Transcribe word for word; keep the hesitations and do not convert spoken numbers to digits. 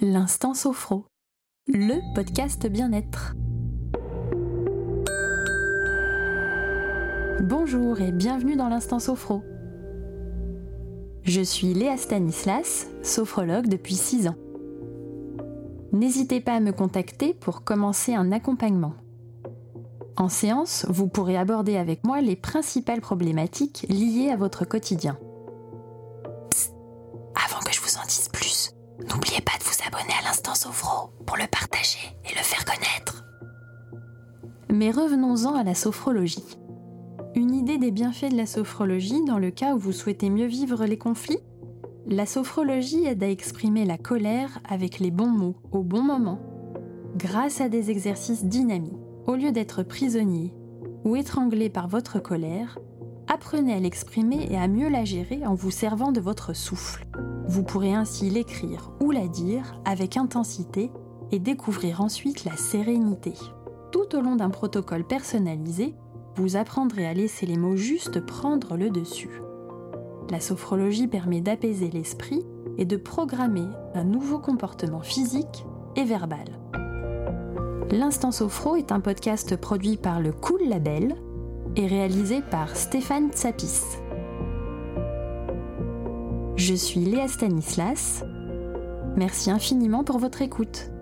L'Instant Sophro, le podcast bien-être. Bonjour et bienvenue dans l'Instant Sophro. Je suis Léa Stanislas, sophrologue depuis six ans. N'hésitez pas à me contacter pour commencer un accompagnement. En séance, vous pourrez aborder avec moi les principales problématiques liées à votre quotidien. Psst, avant que je vous en dise plus, n'oubliez pas de vous abonner à l'Instant Sophro pour le partager et le faire connaître. Mais revenons-en à la sophrologie. Une idée des bienfaits de la sophrologie dans le cas où vous souhaitez mieux vivre les conflits ? La sophrologie aide à exprimer la colère avec les bons mots au bon moment, grâce à des exercices dynamiques. Au lieu d'être prisonnier ou étranglé par votre colère, apprenez à l'exprimer et à mieux la gérer en vous servant de votre souffle. Vous pourrez ainsi l'écrire ou la dire avec intensité et découvrir ensuite la sérénité. Tout au long d'un protocole personnalisé, vous apprendrez à laisser les mots justes prendre le dessus. La sophrologie permet d'apaiser l'esprit et de programmer un nouveau comportement physique et verbal. L'Instant Sophro est un podcast produit par le Cool Label et réalisé par Stéphane Tsapis. Je suis Léa Stanislas. Merci infiniment pour votre écoute.